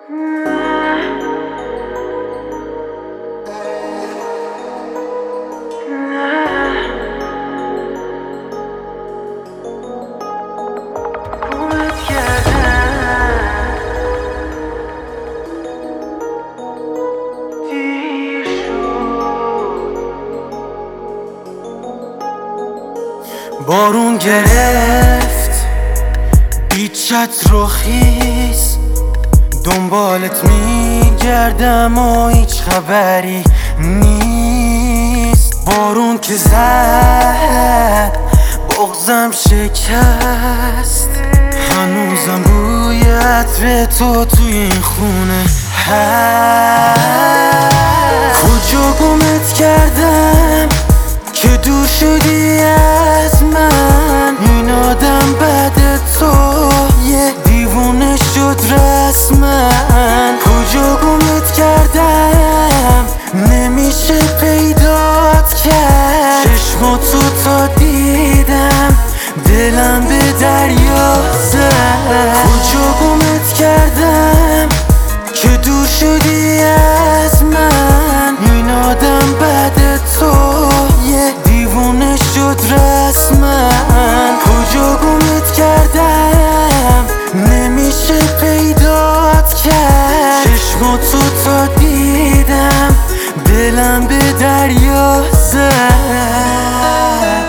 بارون گرفت بیچت رو خیز، دنبالت میگردم و هیچ خبری نیست. بارون که زد بغضم شکست، هنوزم بوی عطر تو توی این خونه هست. کجا گمت کردم که دور شدی از من؟ این آدم بعد تو یه دیوونه شد رسما. کجا گمت کردم نمیشه پیدات کرد؟ چشماتو تا دیدم دلم به دریا زد. کجا گمت کردم که دور شدی از من؟ این آدم بعد تو یه دیوونه شد رسما. کجا گمت کردم نمیشه پیدات کرد؟ چشماتو تا دیدم دلم به دریا زد.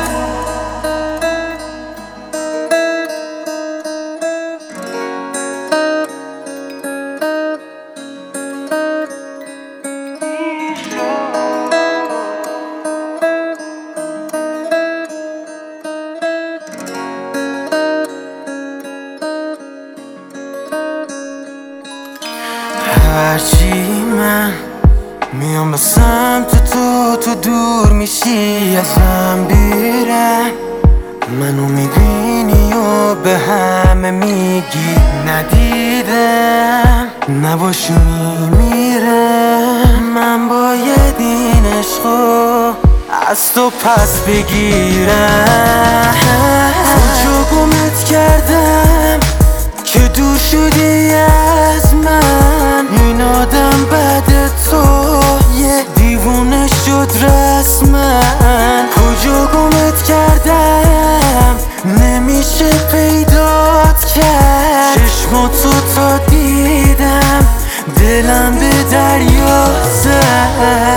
هرچی من میام به سمت تو دور میشی ازم. بیرم منو میبینی و به همه میگی ندیدم، نباشی میمیرم. من باید این عشقو از تو پس بگیرم. کجا گمت کردم که دور شدی از من؟ این آدم بعد تو یه دیوونه شد رسما. کجا گمت کردم نمیشه پیدات کرد؟ چشماتو تا دیدم دلم به دریا زد.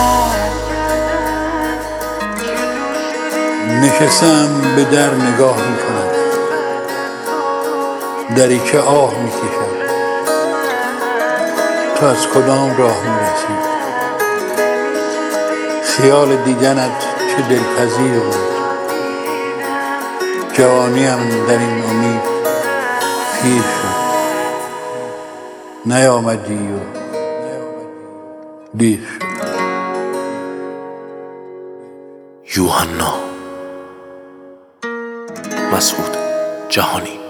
نشستم به در نگاه میکنم، دری که آه میکشد. تو از کدام راه میرسی؟ خیال دیدنت چه دلپذیر بود. جوانیم در این امید پیر شد، نیامدی و دیر شد. یوحنا مسعود جهانی.